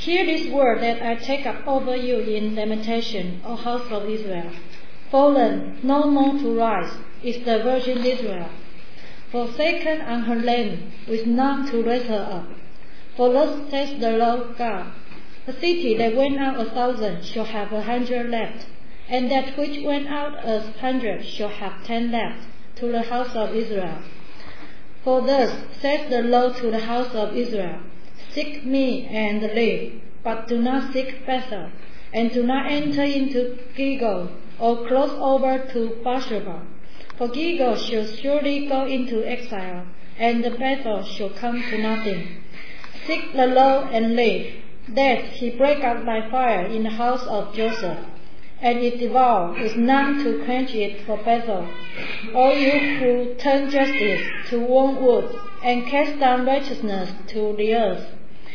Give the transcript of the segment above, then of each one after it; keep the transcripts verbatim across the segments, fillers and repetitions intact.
Hear this word that I take up over you in lamentation, O house of Israel. Fallen, no more to rise, is the virgin Israel. Forsaken on her land, with none to raise her up. For thus says the Lord God, the city that went out a thousand shall have a hundred left, and that which went out a hundred shall have ten left, to the house of Israel. For thus says the Lord to the house of Israel, Seek me and live, but do not seek Bethel, and do not enter into Gilgal, or cross over to Beersheba. For Gilgal shall surely go into exile, and the Bethel shall come to nothing. Seek the Lord and live, that he break out by fire in the house of Joseph, and it devour, with none to quench it for Bethel. All you who turn justice to wormwood, and cast down righteousness to the earth.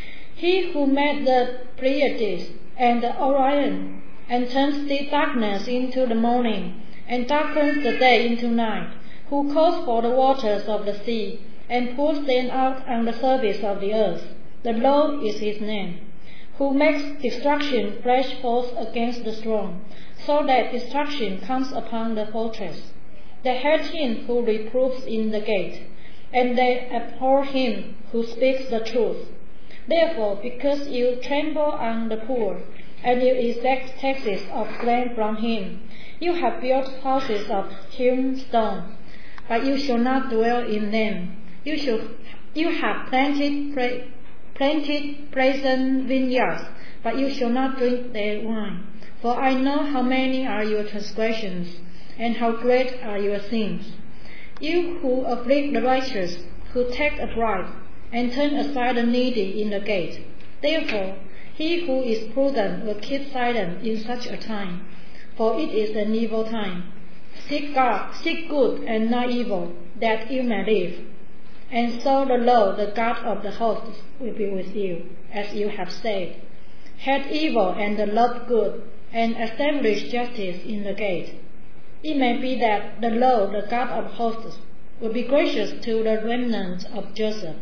He who made the Pleiades and the Orion, and turns the darkness into the morning, and darkens the day into night, who calls for the waters of the sea, and pours them out on the surface of the earth. The Lord is his name. Who makes destruction flash forth against the strong, so that destruction comes upon the fortress. They hate him who reproves in the gate, and they abhor him who speaks the truth. Therefore, because you trample on the poor, and you exact taxes of grain from him, you have built houses of hewn stone, but you shall not dwell in them. You shall, you have planted pra- planted pleasant vineyards, but you shall not drink their wine. For I know how many are your transgressions, and how great are your sins. You who afflict the righteous, who take a bribe, and turn aside the needy in the gate. Therefore, he who is prudent will keep silent in such a time, for it is an evil time. Seek God, seek good and not evil, that you may live. And so the Lord, the God of the hosts, will be with you, as you have said. Hate evil and love good, and establish justice in the gate. It may be that the Lord, the God of hosts, will be gracious to the remnant of Joseph.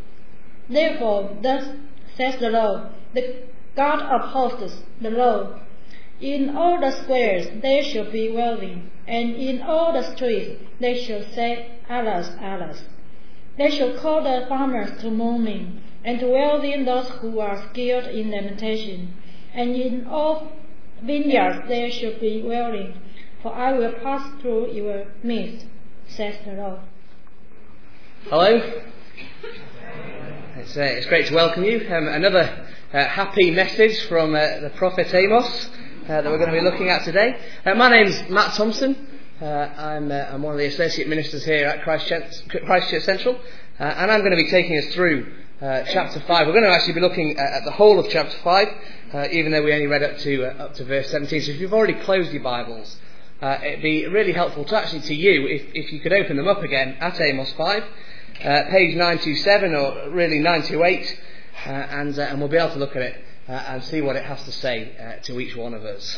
Therefore, thus says the Lord, the God of hosts, the Lord, in all the squares there shall be wailing, and in all the streets they shall say, Alas, alas. They shall call the farmers to mourning, and to wailing those who are skilled in lamentation. And in all vineyards there shall be wailing, for I will pass through your midst, says the Lord. Hello. It's, uh, it's great to welcome you. Um, another uh, happy message from uh, the prophet Amos uh, that we're going to be looking at today. Uh, my name's Matt Thompson. Uh, I'm, uh, I'm one of the associate ministers here at Christchurch, Christchurch Central, uh, and I'm going to be taking us through uh, chapter five. We're going to actually be looking at, at the whole of chapter five, uh, even though we only read up to uh, up to verse seventeen. So if you've already closed your Bibles, uh, it'd be really helpful to actually to you if, if you could open them up again at Amos five, uh, page nine twenty-seven, or really nine twenty-eight, uh, and uh, and we'll be able to look at it uh, and see what it has to say uh, to each one of us.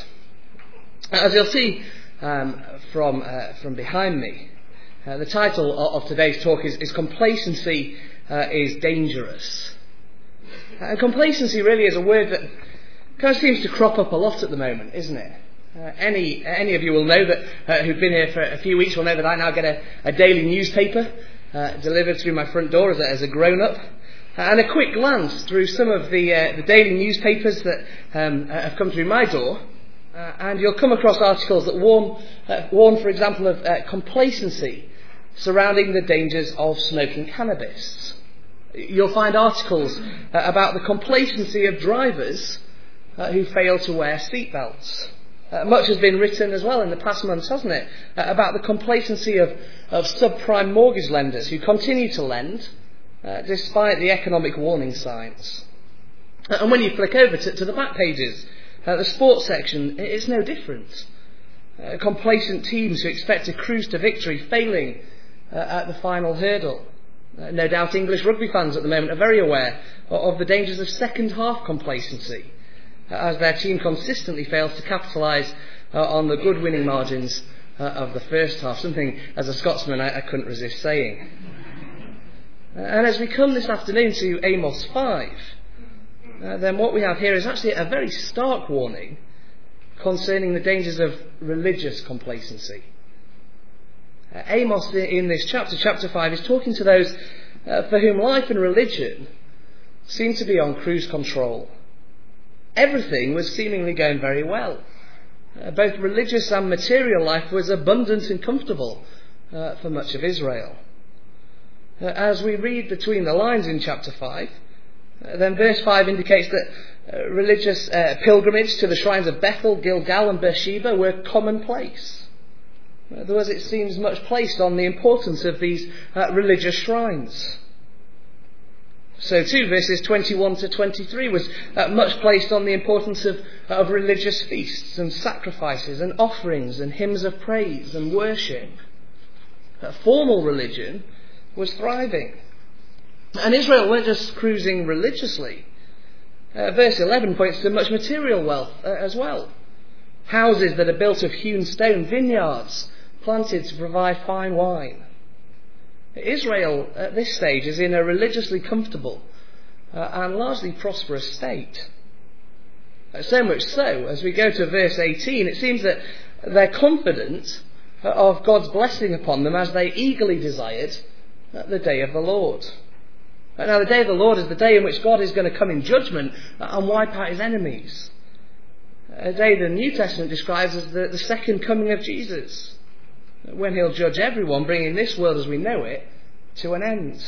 As you'll see Um, from uh, from behind me, uh, the title of, of today's talk is, is Complacency uh, is Dangerous. Uh, complacency really is a word that kind of seems to crop up a lot at the moment, isn't it? Uh, any any of you will know that uh, who've been here for a few weeks will know that I now get a, a daily newspaper uh, delivered through my front door as a, as a grown-up. Uh, and a quick glance through some of the uh, the daily newspapers that um, have come through my door. Uh, and you'll come across articles that warn, uh, warn for example, of uh, complacency surrounding the dangers of smoking cannabis. You'll find articles uh, about the complacency of drivers uh, who fail to wear seatbelts. Uh, much has been written as well in the past months, hasn't it, uh, about the complacency of, of subprime mortgage lenders who continue to lend uh, despite the economic warning signs. Uh, and when you flick over to, to the back pages, Uh, the sports section is no different. Uh, complacent teams who expect to cruise to victory failing uh, at the final hurdle. Uh, no doubt English rugby fans at the moment are very aware of, of the dangers of second half complacency, uh, as their team consistently fails to capitalise uh, on the good winning margins uh, of the first half. Something, as a Scotsman, I, I couldn't resist saying. Uh, and as we come this afternoon to Amos five, uh, then what we have here is actually a very stark warning concerning the dangers of religious complacency. Uh, Amos in this chapter, chapter five, is talking to those uh, for whom life and religion seem to be on cruise control. Everything was seemingly going very well. Uh, both religious and material life was abundant and comfortable uh, for much of Israel. Uh, as we read between the lines in chapter five, uh, then verse five indicates that uh, religious uh, pilgrimage to the shrines of Bethel, Gilgal and Beersheba were commonplace. Uh, there was, it seems, much placed on the importance of these uh, religious shrines. So too, verses twenty-one to twenty-three was uh, much placed on the importance of, of religious feasts and sacrifices and offerings and hymns of praise and worship. Uh, formal religion was thriving. And Israel weren't just cruising religiously. Uh, verse eleven points to much material wealth uh, as well. Houses that are built of hewn stone, vineyards planted to provide fine wine. Israel at this stage is in a religiously comfortable uh, and largely prosperous state. Uh, so much so, as we go to verse eighteen, it seems that they're confident uh, of God's blessing upon them as they eagerly desired uh, the day of the Lord. Uh, now the day of the Lord is the day in which God is going to come in judgment uh, and wipe out his enemies. A day the New Testament describes as the, the second coming of Jesus, when he'll judge everyone, bringing this world as we know it to an end.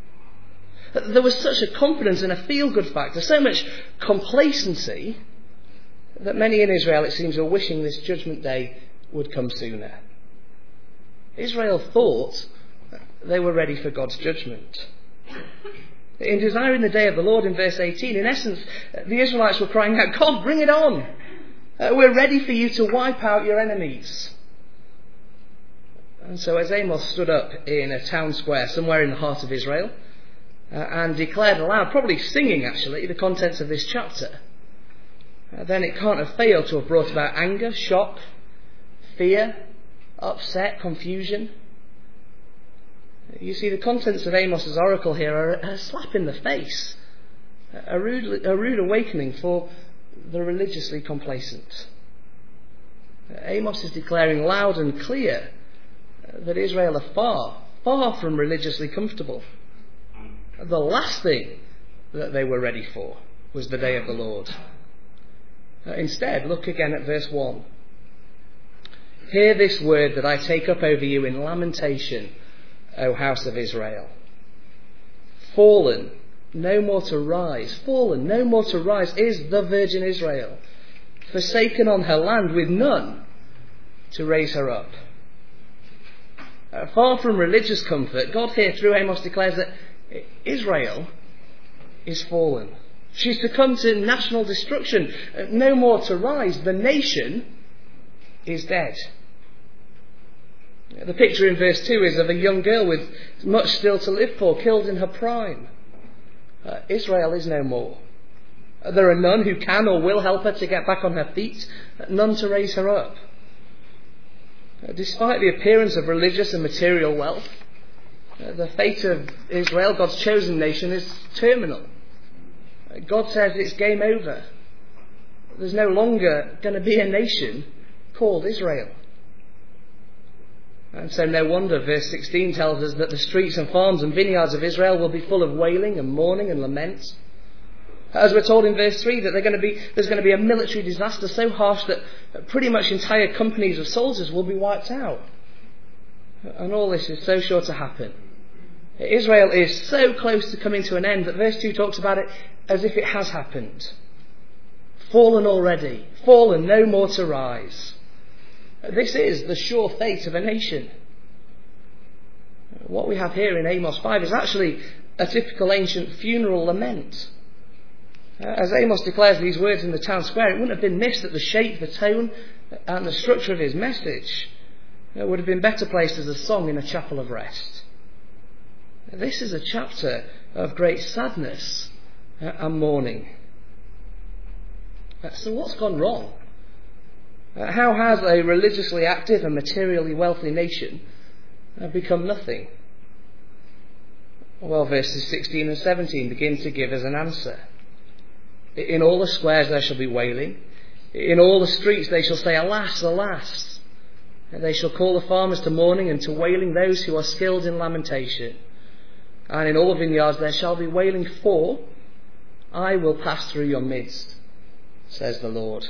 There was such a confidence and a feel-good factor, so much complacency, that many in Israel, it seems, were wishing this judgment day would come sooner. Israel thought they were ready for God's judgment. In desiring the day of the Lord in verse eighteen, in essence, the Israelites were crying out, God, bring it on! Uh, we're ready for you to wipe out your enemies. And so as Amos stood up in a town square somewhere in the heart of Israel uh, and declared aloud, probably singing actually, the contents of this chapter, uh, then it can't have failed to have brought about anger, shock, fear, upset, confusion. You see, the contents of Amos's oracle here are a slap in the face, a rude, a rude awakening for the religiously complacent. Amos is declaring loud and clear that Israel are far, far from religiously comfortable. The last thing that they were ready for was the day of the Lord. Uh, instead, look again at verse one. Hear this word that I take up over you in lamentation, O house of Israel. Fallen, no more to rise. Fallen, no more to rise is the Virgin Israel, forsaken on her land with none to raise her up. Uh, far from religious comfort, God here through Amos declares that Israel is fallen. She's succumbed to national destruction. Uh, no more to rise. The nation is dead. The picture in verse two is of a young girl with much still to live for, killed in her prime. Uh, Israel is no more. Uh, there are none who can or will help her to get back on her feet, uh, none to raise her up. Uh, despite the appearance of religious and material wealth, uh, the fate of Israel, God's chosen nation, is terminal. Uh, God says it's game over. There's no longer going to be a nation called Israel. And so no wonder verse sixteen tells us that the streets and farms and vineyards of Israel will be full of wailing and mourning and lament. As we're told in verse three that they're going to be, there's going to be a military disaster so harsh that pretty much entire companies of soldiers will be wiped out. And all this is so sure to happen. Israel is so close to coming to an end that verse two talks about it as if it has happened. Fallen already, fallen, no more to rise. This is the sure fate of a nation. What we have here in Amos five is actually a typical ancient funeral lament. As Amos declares these words in the town square, it wouldn't have been missed that the shape, the tone and the structure of his message would have been better placed as a song in a chapel of rest. This is a chapter of great sadness and mourning. So what's gone wrong? Uh, how has a religiously active and materially wealthy nation uh, become nothing? Well, verses sixteen and seventeen begin to give us an answer. In all the squares there shall be wailing. In all the streets they shall say, alas, alas. And they shall call the farmers to mourning, and to wailing those who are skilled in lamentation. And in all the vineyards there shall be wailing, for I will pass through your midst, says the Lord.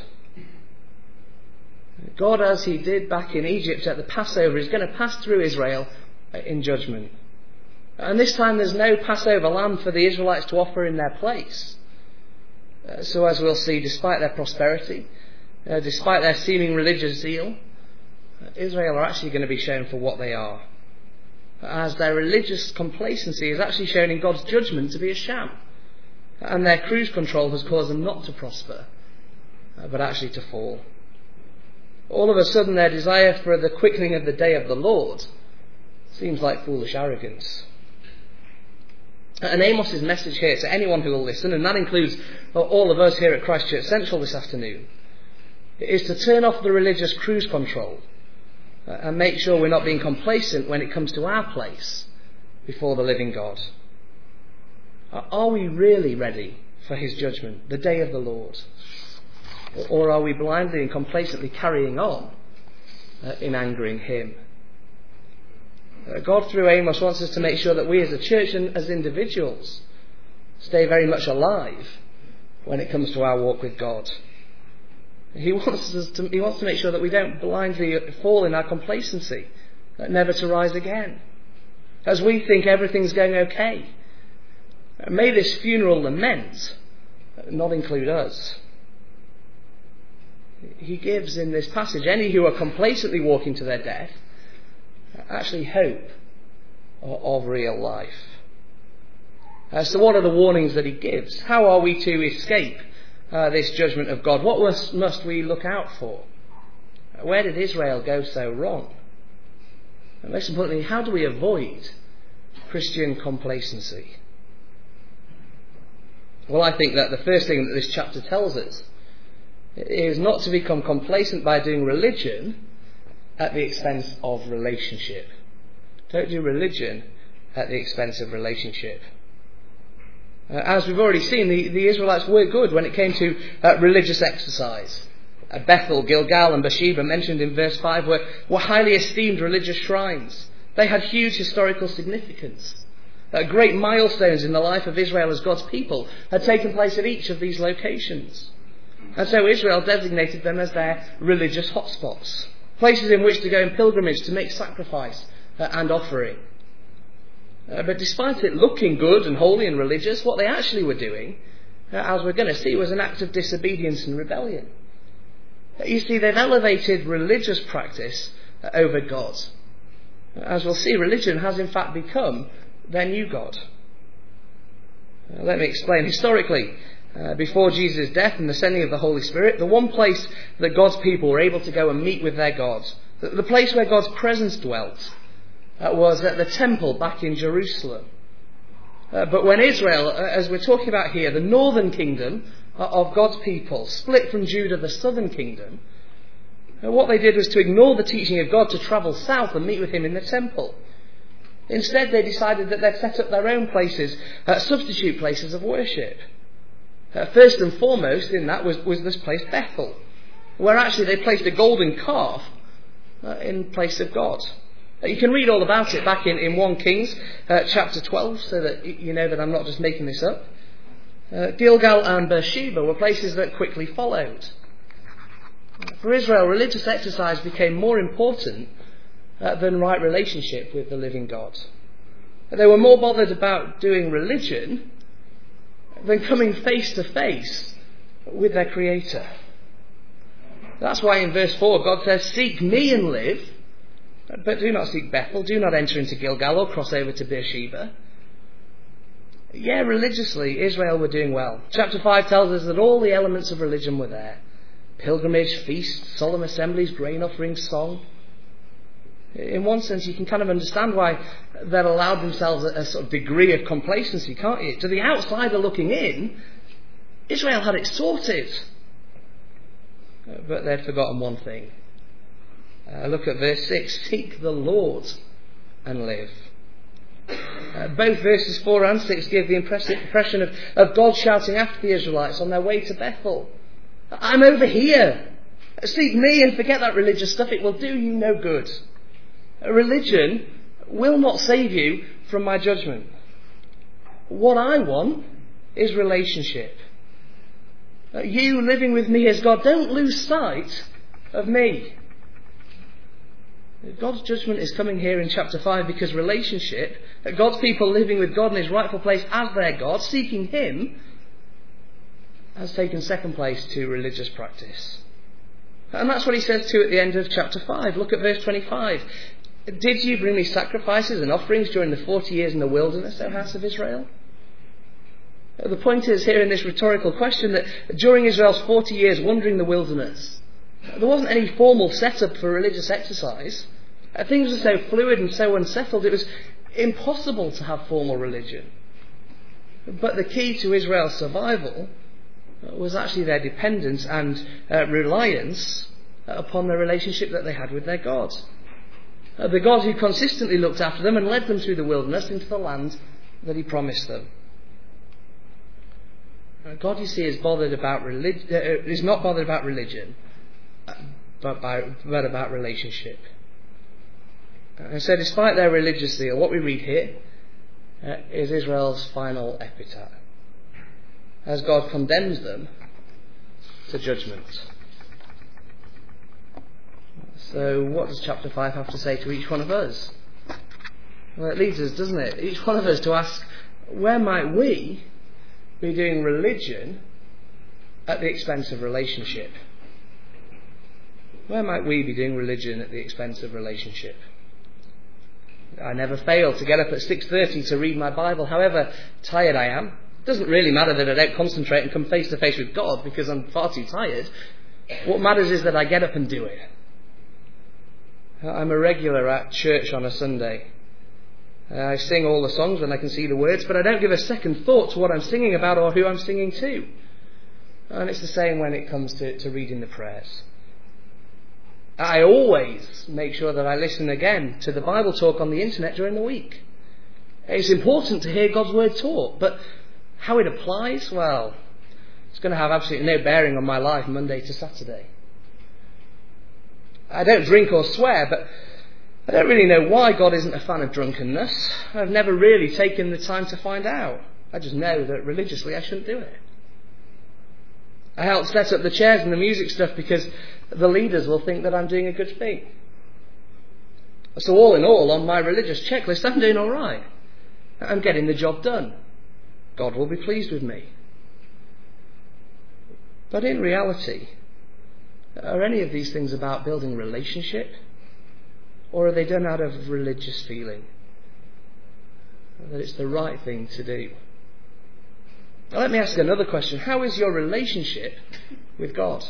God, as he did back in Egypt at the Passover, is going to pass through Israel in judgment. And this time there's no Passover lamb for the Israelites to offer in their place. Uh, so as we'll see, despite their prosperity, uh, despite their seeming religious zeal, Israel are actually going to be shown for what they are, as their religious complacency is actually shown in God's judgment to be a sham, and their cruise control has caused them not to prosper, but actually to fall. All of a sudden their desire for the quickening of the day of the Lord seems like foolish arrogance. And Amos's message here to anyone who will listen, and that includes all of us here at Christ Church Central this afternoon, is to turn off the religious cruise control and make sure we're not being complacent when it comes to our place before the living God. Are we really ready for his judgment, the day of the Lord? Or are we blindly and complacently carrying on uh, in angering him? Uh, God through Amos wants us to make sure that we as a church and as individuals stay very much alive when it comes to our walk with God. He wants us to, he wants to make sure that we don't blindly fall in our complacency, never to rise again, as we think everything's going okay. May this funeral lament not include us. He gives in this passage any who are complacently walking to their death actually hope of real life. As to what are the warnings that he gives? How are we to escape Uh, this judgment of God? What must, must we look out for? Where did Israel go so wrong? And most importantly, how do we avoid Christian complacency? Well, I think that the first thing that this chapter tells us is not to become complacent by doing religion at the expense of relationship. Don't do religion at the expense of relationship. Uh, as we've already seen, the, the Israelites were good when it came to uh, religious exercise. Uh, Bethel, Gilgal and Beersheba, mentioned in verse five, were, were highly esteemed religious shrines. They had huge historical significance. Uh, great milestones in the life of Israel as God's people had taken place at each of these locations. And so Israel designated them as their religious hotspots, places in which to go in pilgrimage to make sacrifice uh, and offering. Uh, but despite it looking good and holy and religious, what they actually were doing, uh, as we're going to see, was an act of disobedience and rebellion. Uh, you see, they've elevated religious practice uh, over God. Uh, as we'll see, religion has in fact become their new God. Uh, let me explain. Historically, uh, before Jesus' death and the sending of the Holy Spirit, the one place that God's people were able to go and meet with their God, the, the place where God's presence dwelt, Uh, was at the temple back in Jerusalem. Uh, but when Israel, uh, as we're talking about here, the northern kingdom uh, of God's people, split from Judah, the southern kingdom, uh, what they did was to ignore the teaching of God to travel south and meet with him in the temple. Instead, they decided that they'd set up their own places, uh, substitute places of worship. Uh, first and foremost in that was, was this place Bethel, where actually they placed a golden calf uh, in place of God. You can read all about it back in, in First Kings uh, chapter twelve, so that you know that I'm not just making this up. Uh, Gilgal and Beersheba were places that quickly followed. For Israel, religious exercise became more important uh, than right relationship with the living God. They were more bothered about doing religion than coming face to face with their Creator. That's why in verse four God says, "Seek me and live, but do not seek Bethel, do not enter into Gilgal or cross over to Beersheba." Yeah, religiously, Israel were doing well. Chapter five tells us that all the elements of religion were there. Pilgrimage, feasts, solemn assemblies, grain offerings, song. In one sense, you can kind of understand why they'd allowed themselves a, a sort of degree of complacency, can't you? To the outsider looking in, Israel had it sorted. But they'd forgotten one thing. Uh, look at verse six. Seek the Lord and live. Uh, both verses four and six give the impression of, of God shouting after the Israelites on their way to Bethel. I'm over here. Seek me and forget that religious stuff. It will do you no good. Religion will not save you from my judgment. What I want is relationship. You living with me as God, don't lose sight of me. God's judgment is coming here in chapter five because relationship, God's people living with God in his rightful place as their God, seeking him, has taken second place to religious practice. And that's what he says too at the end of chapter five. Look at verse twenty-five. Did you bring me sacrifices and offerings during the forty years in the wilderness, O house of Israel? The point is here in this rhetorical question that during Israel's forty years wandering the wilderness, there wasn't any formal setup for religious exercise. Things were so fluid and so unsettled, it was impossible to have formal religion. But the key to Israel's survival was actually their dependence and uh, reliance upon the relationship that they had with their God. Uh, the God who consistently looked after them and led them through the wilderness into the land that he promised them. Uh, God, you see, is bothered about relig- uh, is not bothered about religion, uh, but, by, but about relationship. Uh, and so despite their religious zeal, what we read here uh, is Israel's final epitaph, as God condemns them to judgment. So what does chapter five have to say to each one of us? Well, it leads us, doesn't it, each one of us to ask, where might we be doing religion at the expense of relationship? Where might we be doing religion at the expense of relationship? I never fail to get up at six thirty to read my Bible, however tired I am. It doesn't really matter that I don't concentrate and come face to face with God because I'm far too tired. What matters is that I get up and do it. I'm a regular at church on a Sunday. I sing all the songs when I can see the words, but I don't give a second thought to what I'm singing about or who I'm singing to. And it's the same when it comes to, to reading the prayers. I always make sure that I listen again to the Bible talk on the internet during the week. It's important to hear God's word taught, but how it applies, well, it's going to have absolutely no bearing on my life Monday to Saturday. I don't drink or swear, but I don't really know why God isn't a fan of drunkenness. I've never really taken the time to find out. I just know that religiously I shouldn't do it. I help set up the chairs and the music stuff because the leaders will think that I'm doing a good thing. So all in all, on my religious checklist, I'm doing all right. I'm getting the job done. God will be pleased with me. But in reality, are any of these things about building relationship? Or are they done out of religious feeling? That it's the right thing to do? Now let me ask another question. How is your relationship with God?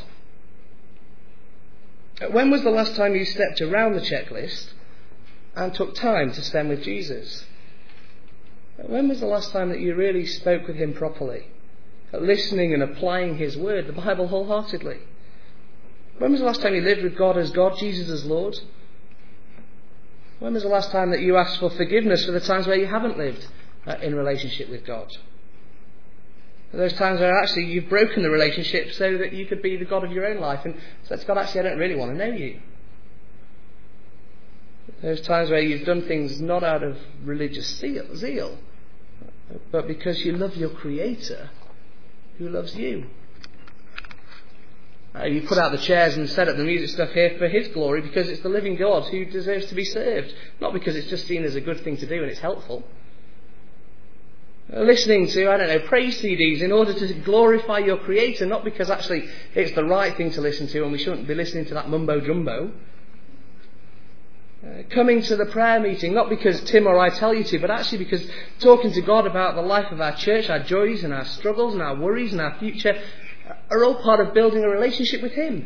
When was the last time you stepped around the checklist and took time to spend with Jesus? When was the last time that you really spoke with him properly, listening and applying his word, the Bible, wholeheartedly? When was the last time you lived with God as God, Jesus as Lord? When was the last time that you asked for forgiveness for the times where you haven't lived uh, in relationship with God? Those times where actually you've broken the relationship so that you could be the God of your own life and said, God, actually I don't really want to know you. Those times where you've done things not out of religious zeal, but because you love your Creator who loves you. Uh, you put out the chairs and set up the music stuff here for his glory because it's the living God who deserves to be served, not because it's just seen as a good thing to do and it's helpful. Uh, listening to, I don't know, praise C Ds in order to glorify your Creator, not because actually it's the right thing to listen to and we shouldn't be listening to that mumbo jumbo. Uh, coming to the prayer meeting, not because Tim or I tell you to, but actually because talking to God about the life of our church, our joys and our struggles and our worries and our future are all part of building a relationship with him.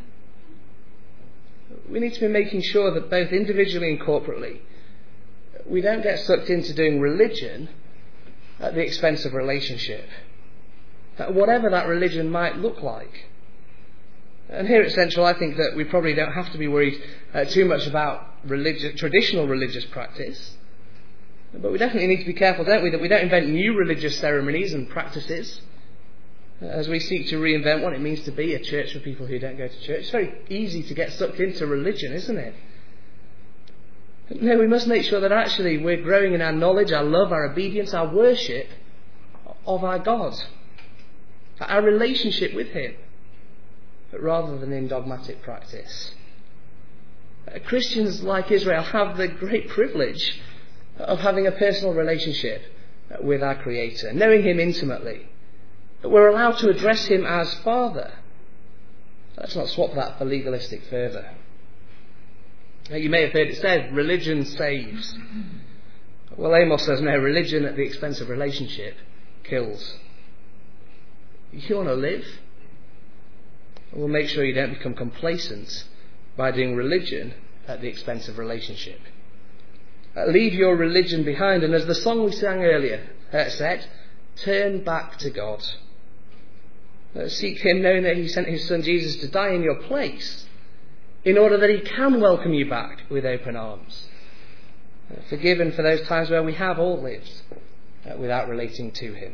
We need to be making sure that both individually and corporately we don't get sucked into doing religion at the expense of relationship, whatever that religion might look like. And here at Central I think that we probably don't have to be worried uh, too much about religious, traditional religious practice, But we definitely need to be careful, don't we, that we don't invent new religious ceremonies and practices as we seek to reinvent what it means to be a church for people who don't go to church. It's very easy to get sucked into religion, isn't it? No, we must make sure that actually we're growing in our knowledge, our love, our obedience, our worship of our God, our relationship with him, but rather than in dogmatic practice. Christians, like Israel, have the great privilege of having a personal relationship with our Creator, knowing him intimately. We're allowed to address him as Father. Let's not swap that for legalistic fervour. You may have heard it said, religion saves. Well, Amos says, no, religion at the expense of relationship kills. You want to live? Well, make sure you don't become complacent by doing religion at the expense of relationship. Uh, leave your religion behind, and as the song we sang earlier uh, said, turn back to God. Uh, seek him, knowing that he sent his son Jesus to die in your place, in order that he can welcome you back with open arms. Uh, forgiven for those times where we have all lived uh, without relating to him.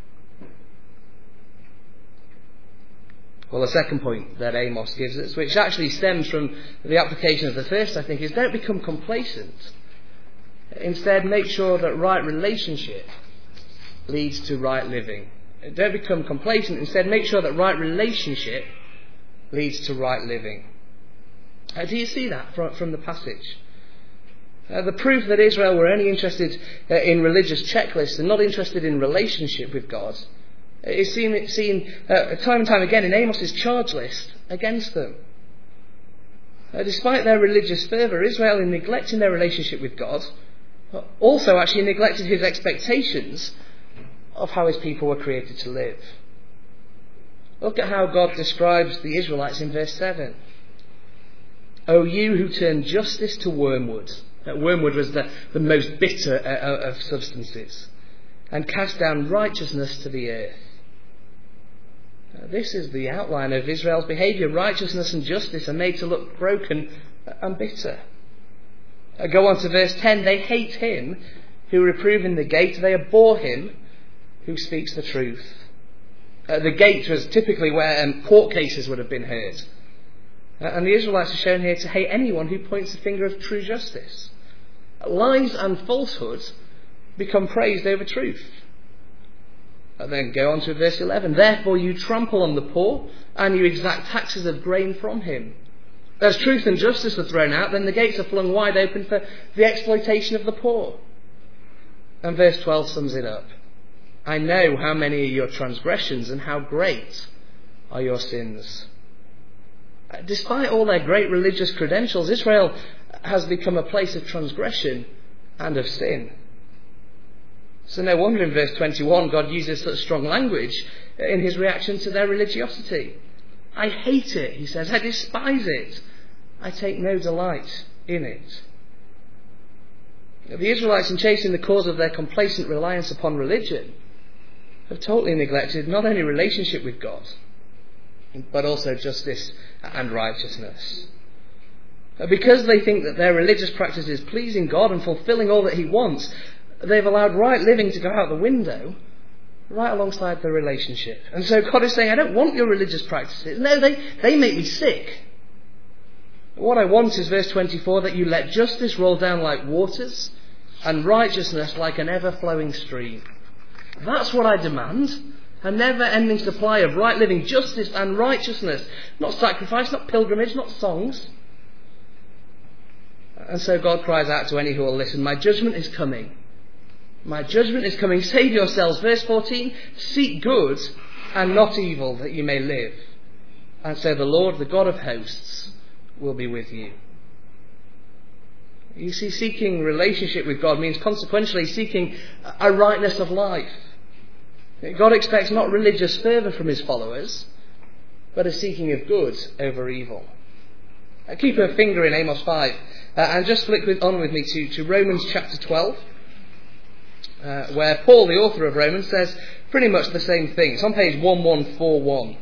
Well, the second point that Amos gives us, which actually stems from the application of the first, I think, is don't become complacent. Instead, make sure that right relationship leads to right living. Don't become complacent. Instead, make sure that right relationship leads to right living. Uh, do you see that from, from the passage? Uh, the proof that Israel were only interested uh, in religious checklists and not interested in relationship with God is seen, seen uh, time and time again in Amos's charge list against them. Uh, despite their religious fervour, Israel, in neglecting their relationship with God, also actually neglected his expectations of how his people were created to live. Look at how God describes the Israelites in verse seven. O you who turn justice to wormwood. Uh, wormwood was the, the most bitter uh, of substances. And cast down righteousness to the earth. Uh, this is the outline of Israel's behaviour. Righteousness and justice are made to look broken and bitter. Uh, go on to verse ten. They hate him who reprove in the gate. They abhor him who speaks the truth. Uh, the gate was typically where um, court cases would have been heard. Uh, and the Israelites are shown here to hate anyone who points the finger of true justice. Uh, lies and falsehoods become praised over truth. And then go on to verse eleven. Therefore you trample on the poor, and you exact taxes of grain from him. As truth and justice are thrown out, then the gates are flung wide open for the exploitation of the poor. And verse twelve sums it up. I know how many are your transgressions, and how great are your sins. Despite all their great religious credentials, Israel has become a place of transgression and of sin. So no wonder in verse twenty-one God uses such strong language in his reaction to their religiosity. I hate it, he says. I despise it. I take no delight in it. The Israelites, in chasing the cause of their complacent reliance upon religion, have totally neglected not only relationship with God, but also justice and righteousness. Because they think that their religious practice is pleasing God and fulfilling all that he wants, they've allowed right living to go out the window right alongside the relationship. And so God is saying, I don't want your religious practices. No, they, they make me sick. What I want is, verse twenty-four, that you let justice roll down like waters and righteousness like an ever-flowing stream. That's what I demand. A never-ending supply of right living, justice and righteousness. Not sacrifice, not pilgrimage, not songs. And so God cries out to any who will listen, my judgment is coming. My judgment is coming. Save yourselves. Verse fourteen, seek good and not evil, that you may live. And so the Lord, the God of hosts, will be with you. You see, seeking relationship with God means consequentially seeking a rightness of life. God expects not religious fervour from his followers, but a seeking of good over evil. Uh, keep a finger in Amos five uh, and just flick with, on with me to, to Romans chapter twelve, uh, where Paul, the author of Romans, says pretty much the same thing. It's on page eleven forty-one.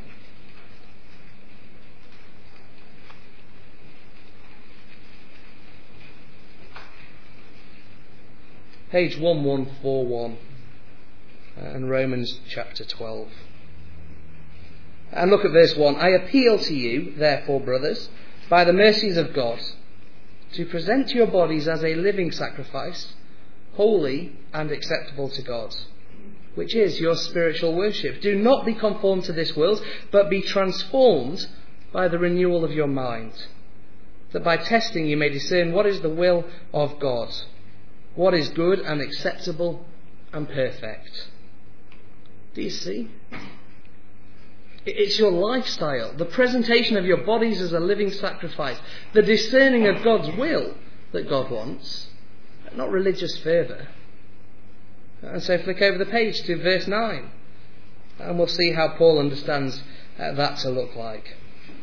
page eleven forty-one, and Romans chapter twelve. And look at verse one. I appeal to you, therefore, brothers, by the mercies of God, to present your bodies as a living sacrifice, holy and acceptable to God, which is your spiritual worship. Do not be conformed to this world, but be transformed by the renewal of your mind, that by testing you may discern what is the will of God, what is good and acceptable and perfect. Do you see? It's your lifestyle, the presentation of your bodies as a living sacrifice, the discerning of God's will that God wants, not religious fervour. And so flick over the page to verse nine, and we'll see how Paul understands uh, that to look like.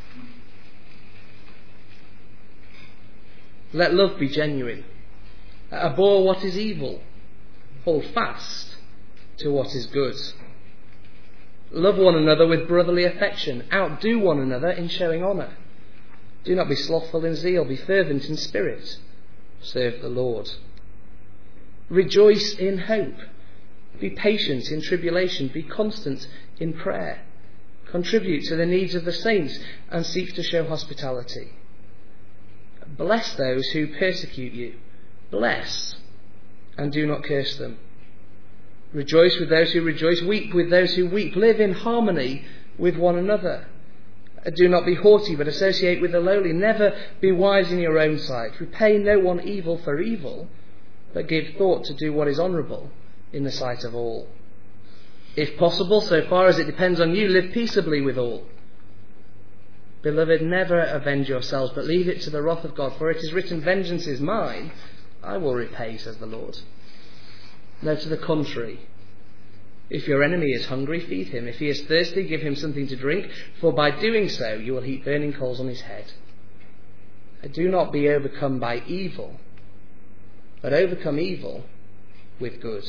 Let love be genuine. Abhor what is evil. Hold fast to what is good. Love one another with brotherly affection. Outdo one another in showing honour. Do not be slothful in zeal. Be fervent in spirit. Serve the Lord. Rejoice in hope. Be patient in tribulation. Be constant in prayer. Contribute to the needs of the saints and seek to show hospitality. Bless those who persecute you. Bless and do not curse them. Rejoice with those who rejoice. Weep with those who weep. Live in harmony with one another. Do not be haughty, but associate with the lowly. Never be wise in your own sight. Repay no one evil for evil, but give thought to do what is honourable in the sight of all. If possible, so far as it depends on you, live peaceably with all. Beloved, never avenge yourselves, but leave it to the wrath of God, for it is written, vengeance is mine, I will repay, says the Lord. No, to the contrary. If your enemy is hungry, feed him. If he is thirsty, give him something to drink, for by doing so you will heap burning coals on his head. Do not be overcome by evil, but overcome evil with good.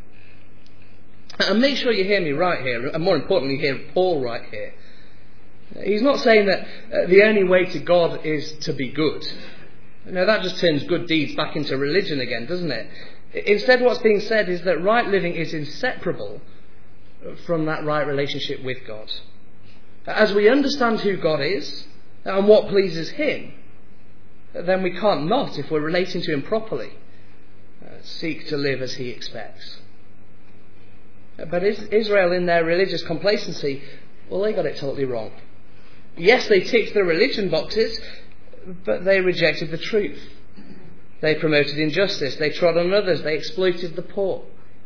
And make sure you hear me right here, and more importantly, hear Paul right here. He's not saying that uh, the only way to God is to be good. No, that just turns good deeds back into religion again, doesn't it? Instead, what's being said is that right living is inseparable from that right relationship with God. As we understand who God is and what pleases him, then we can't not, if we're relating to him properly, uh, seek to live as he expects. But Israel, in their religious complacency, well, they got it totally wrong. Yes, they ticked the religion boxes, but they rejected the truth. They promoted injustice. They trod on others. They exploited the poor.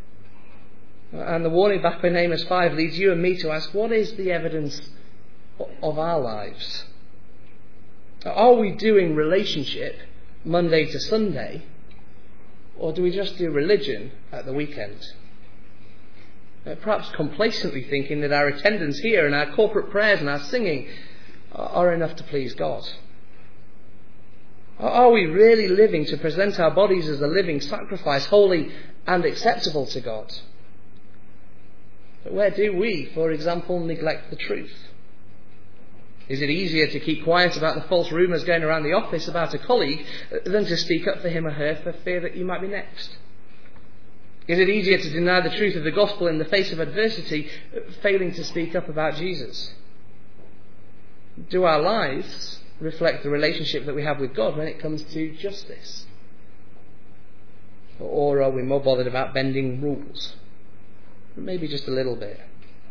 And the warning back in Amos five leads you and me to ask, what is the evidence of our lives? Are we doing relationship Monday to Sunday, or do we just do religion at the weekend? Uh, perhaps complacently thinking that our attendance here and our corporate prayers and our singing are enough to please God. Are we really living to present our bodies as a living sacrifice, holy and acceptable to God? But where do we, for example, neglect the truth? Is it easier to keep quiet about the false rumours going around the office about a colleague than to speak up for him or her for fear that you might be next? Is it easier to deny the truth of the gospel in the face of adversity, failing to speak up about Jesus? Do our lives reflect the relationship that we have with God when it comes to justice? Or are we more bothered about bending rules? Maybe just a little bit.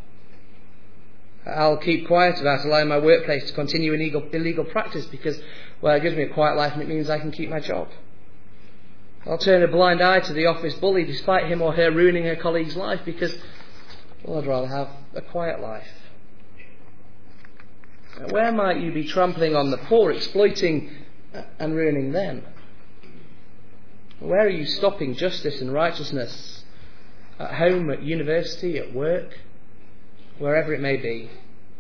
I'll keep quiet about allowing my workplace to continue in illegal, illegal practice because, well, it gives me a quiet life and it means I can keep my job. I'll turn a blind eye to the office bully despite him or her ruining her colleague's life because, well, I'd rather have a quiet life. Where might you be trampling on the poor, exploiting and ruining them? Where are you stopping justice and righteousness? At home, at university, at work, wherever it may be?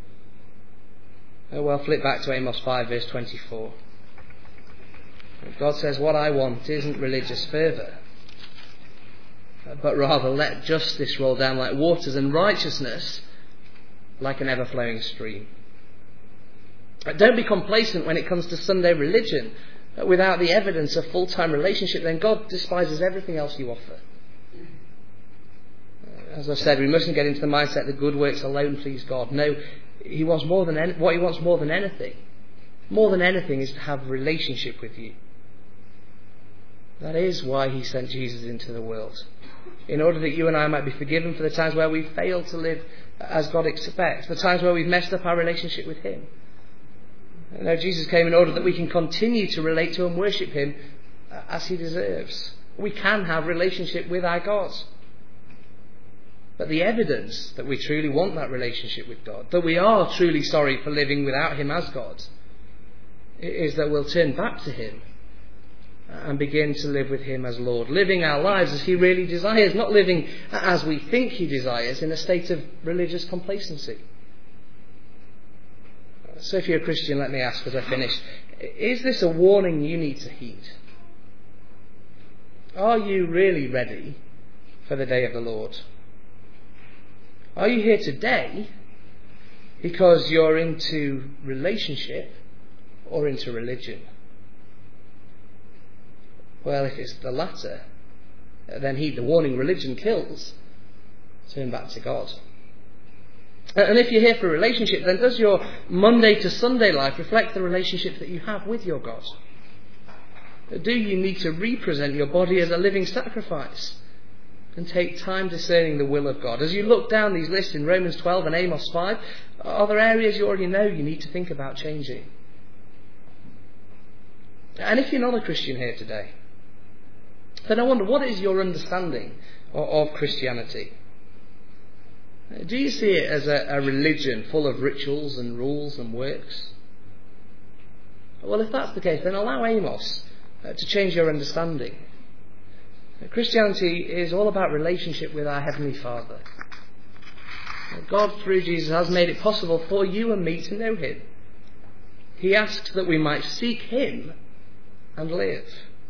Oh well, flip back to Amos five verse twenty-four. God says, what I want isn't religious fervour, but rather let justice roll down like waters and righteousness like an ever-flowing stream. Don't be complacent when it comes to Sunday religion. Without the evidence of full-time relationship, then God despises everything else you offer. As I've said, we mustn't get into the mindset that good works alone please God. No, he wants more than any, what he wants more than anything. More than anything is to have a relationship with you. That is why he sent Jesus into the world. In order that you and I might be forgiven for the times where we failed to live as God expects. The times where we've messed up our relationship with him. No, Jesus came in order that we can continue to relate to and worship him as he deserves. We can have relationship with our God. But the evidence that we truly want that relationship with God, that we are truly sorry for living without him as God, is that we'll turn back to him and begin to live with him as Lord, living our lives as he really desires, not living as we think he desires in a state of religious complacency. So if you're a Christian, let me ask as I finish, is this a warning you need to heed? Are you really ready for the day of the Lord? Are you here today because you're into relationship or into religion? Well, if it's the latter, then heed the warning, religion kills. Turn back to God. And if you're here for a relationship, then does your Monday to Sunday life reflect the relationship that you have with your God? Do you need to represent your body as a living sacrifice and take time discerning the will of God? As you look down these lists in Romans twelve and Amos five, are there areas you already know you need to think about changing? And if you're not a Christian here today, then I wonder, what is your understanding of, of Christianity? Do you see it as a, a religion full of rituals and rules and works? Well, if that's the case, then allow Amos uh, to change your understanding. Christianity is all about relationship with our Heavenly Father. God, through Jesus, has made it possible for you and me to know him. He asked that we might seek him and live.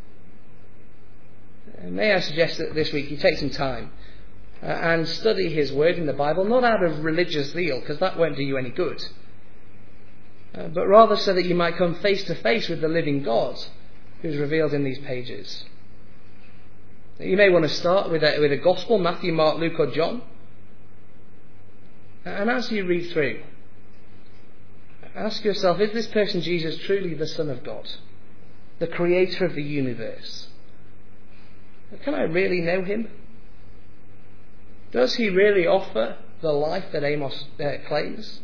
May I suggest that this week you take some time uh, and study his word in the Bible, not out of religious zeal, because that won't do you any good, uh, but rather so that you might come face to face with the living God who's revealed in these pages. You may want to start with a, with a gospel, Matthew, Mark, Luke or John. And as you read through, ask yourself, is this person Jesus truly the Son of God, the creator of the universe? Can I really know him? Does he really offer the life that Amos uh, claims?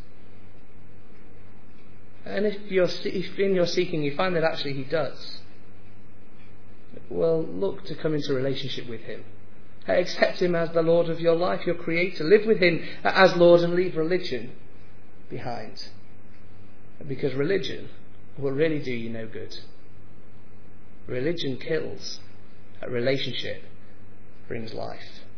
And if, you're, if in your seeking you find that actually he does, well, look to come into relationship with him. Accept him as the Lord of your life, your creator. Live with him as Lord and leave religion behind. Because religion will really do you no good. Religion kills. A relationship brings life.